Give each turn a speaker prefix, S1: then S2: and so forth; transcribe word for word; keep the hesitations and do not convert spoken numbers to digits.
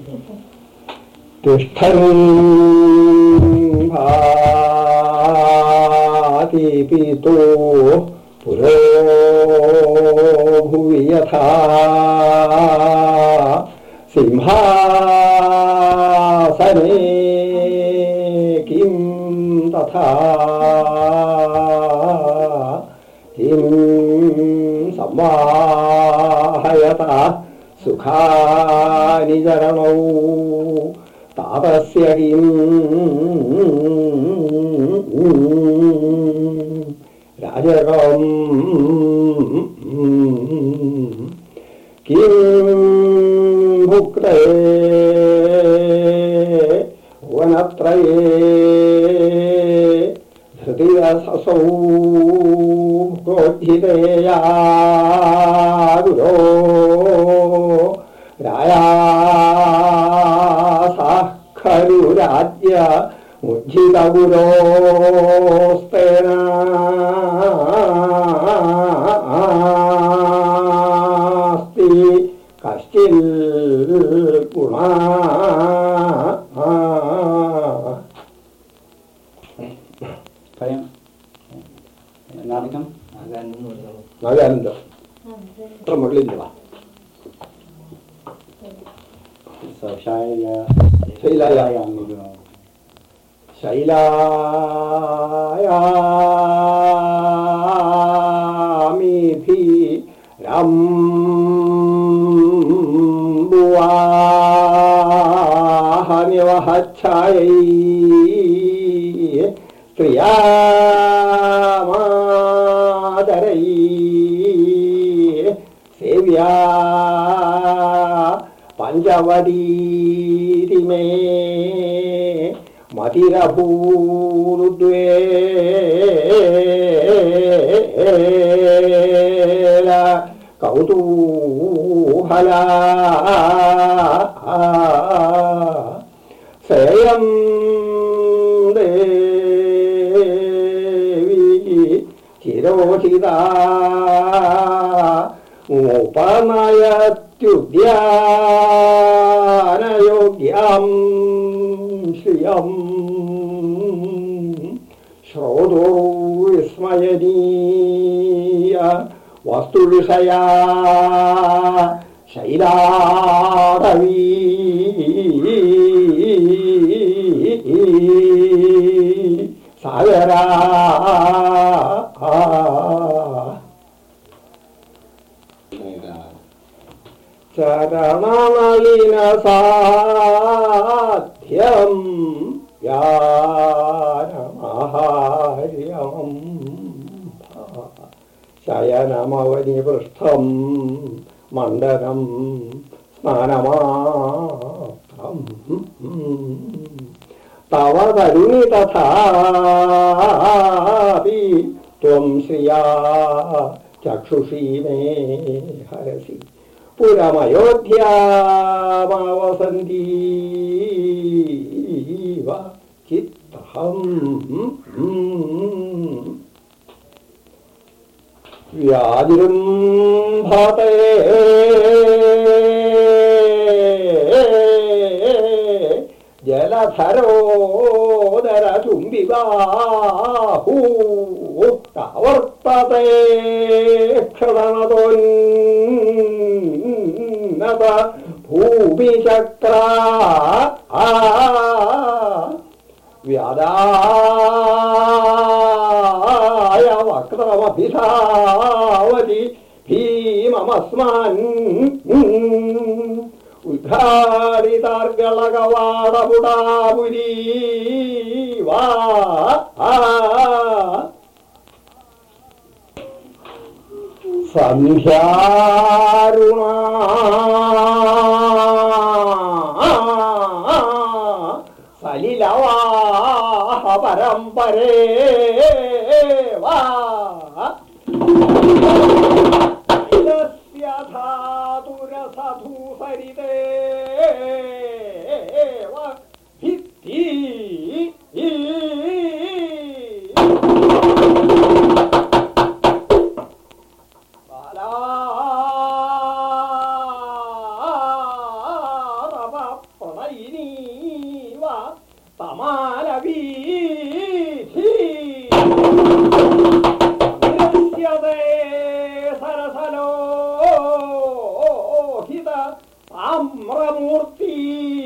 S1: തിഷ്ഠൻ ഭാതിപിതോ പുരോ ഭുവി യഥാ സിംഹാസനേ കിം തഥാ കിം സംവാഹയത സുഖാനി ചരണൗ താപസ്യ കിം രാജകം കിം ഭുക്തേ വനത്രയേ ധൃതിരസസൗ ക്രോധിതേയാ ഗുരോ രായാസാഃ ഖലു രാജ്യ മുജ്ജിതഗുരോസ്തേന അസ്തി കശ്ചിൽ ഗുണാ നാഗാനന്ദം അത്ര മകളില്ല ശൈലായാമീഭി രംബുവാഹനിവഹച്ഛായൈ സ്ത്രിയാമാതരൈ സേവ്യാ പഞ്ചവതീതി മേ മതിരഭൂരുദ്വേല കൗതൂഹല സേയം ദേവി ചിരോഹിത ഉപനയത്യുദ്യാനയോഗ്യം ശ്രിയം ശ്രോതോ വിസ്മയനീയ വസ്തുവിഷയാ ശൈലാടവീ സാഗരാ ചരണനളിന സാധ്യം യാനമഹാര്യമം ശയനമവനി പൃഷ്ഠം മണ്ഡനം സ്നാനമാത്രം തവ തരുണി തഥാപി ത്വം ശ്രിയാ ചക്ഷുഷീ മേ ഹരസി പുരമയോധ്യാമാവസന്തീവ ചിത്തഹം വ്യാജൃംഭതേ ജലധരോദരചുംബികാഹൂ താവർത്തതേ ക്ഷണതോന്നത ഭൂമിചക്ര വ്യാദായ വക്രമഭിധാവതി ഭീമമസ്മാൻ ഉദ്ഘാടിതാർഗളകവാടപുടാപുരീ വാ സന്ധ്യാരുണാ സലിലവാഹ പരമ്പരേ വാ ധാതുരസധൂസരിതേ ഭിത്തി ഇനീവ തമാലവീഥി ദൃശ്യതേ സരസലോഹിത താമ്രമൂർത്തി